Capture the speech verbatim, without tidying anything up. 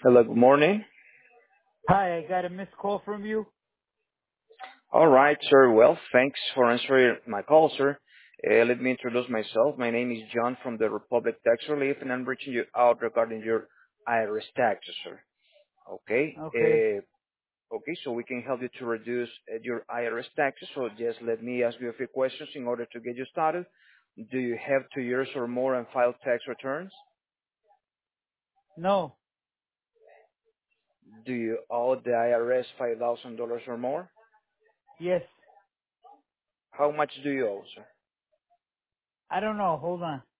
Hello, good morning. Hi, I got a missed call from you. All right, sir. Well, thanks for answering my call, sir. Uh, let me introduce myself. My name is John from the Republic Tax Relief, and I'm reaching you out regarding your I R S taxes, sir. Okay. Okay. Uh, okay, so we can help you to reduce uh, your I R S taxes. So just let me ask you a few questions in order to get you started. Do you have two years or more and file tax returns? No. Do you owe the I R S five thousand dollars or more? Yes. How much do you owe, sir? I don't know. Hold on.